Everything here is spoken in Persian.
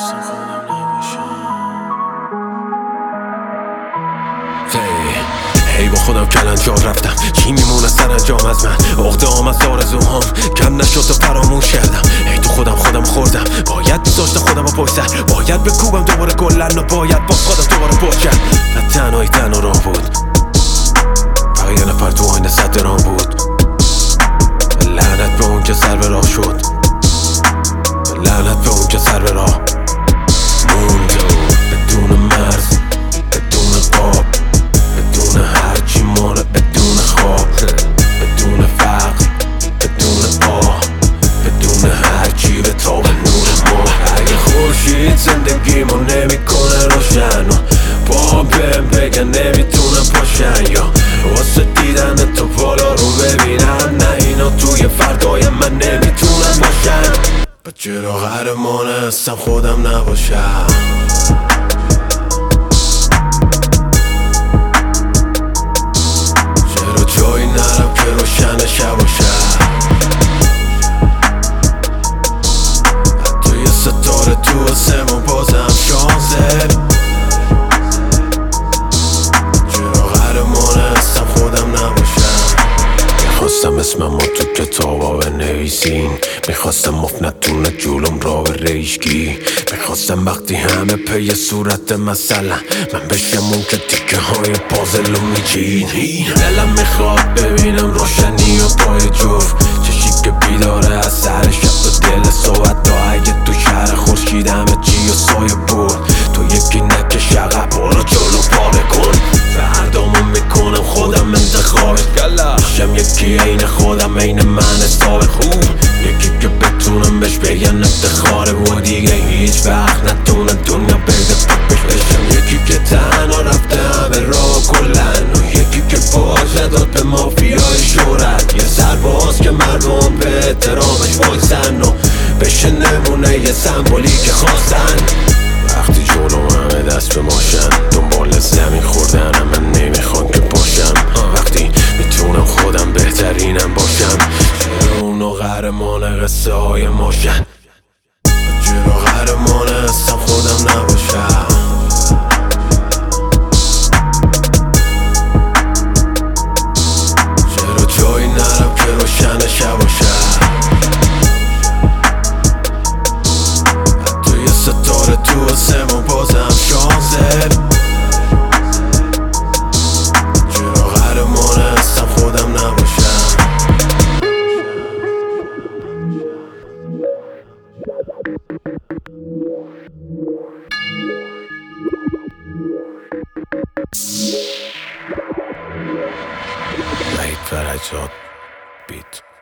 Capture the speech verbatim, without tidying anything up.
میخواستم خودم نباشم. هی با خودم کلنجار رفتم، چی میمونه سرانجام از من؟ عقده ام از آرزوهام کم نشد و فراموش کردم. هی تو خودم خودم خوردم، باید میذاشتم خودم رو پشت سر، باید بکوبم دوباره گلن و باید باز خودم دوباره پشت کرد. و تنهایی تنها راه بود، فقط یه نفر تو آینه صد درام بود. لعنت به اون که سر به راه شد، لعنت به اون که سر به راه موند. بدون مرز، بدون قاب، بدون هرچی مانه، بدون خواب، بدون فقر، بدون آه، بدون هرچی به تاب نور ماه. اگه خورشید زندگیمو نمیکنه روشن و با بهم بگن نمیتونم پاشن، یا واسه دیدن تو بالا رو ببینن، نه اینا توی فردای من نمیتونن باشن. و چرا قهرمان هستم خودم نباشم؟ چرا جایی نرم که روشن شب و شب؟ حتی یه ستاره تو آسمون بازم شانسه. چرا قهرمان هستم خودم نباشم؟ میخواستم اسمم تو کتابا بنویسین، میخواستم مفت نتونه جلوم را به ریشگی، میخواستم وقتی همه پی صورت مثلا من بشم اون که تیکه های پازل رو میچین. دلم میخواد ببینم روشنی و پای جفت، چشی که بیداره از سر شب و دل صحبت تا اگه تو شهر خورشید همه چی و سایه برد، تو یکی نکش عقب برو جلو پاره کن. فردامو میکنم خودم انتخابت، میشم یکی عین خودم عین من حساب خوب، یکی که بتونم بهش بگن افتخاره و دیگه هیچ وقت نتونم دنیا بده پاکش بشم. یکی که تنها رفته همه راه کلن و یکی که باشه داد به مافیای شهرت، یه سرباز که مردم به احترامش وایسن و بشه نمونه یه سمبولی که خواستن. وقتی جلو همه دست به ماشن دنبال زمین خوردن من نمیخوام که باشم، وقتی میتونم خودم بهترینم باشم. چرا اونو قهرمان قصه های ماشن؟ چرا قهرمان هستم خودم نباشم؟ چرا جایی نرم که روشن شب و شب؟ حتی یه ستاره تو آسمون بازم شانسه. چرا قهرمان هستم خودم نباشم؟ وحید فرجاد بیت.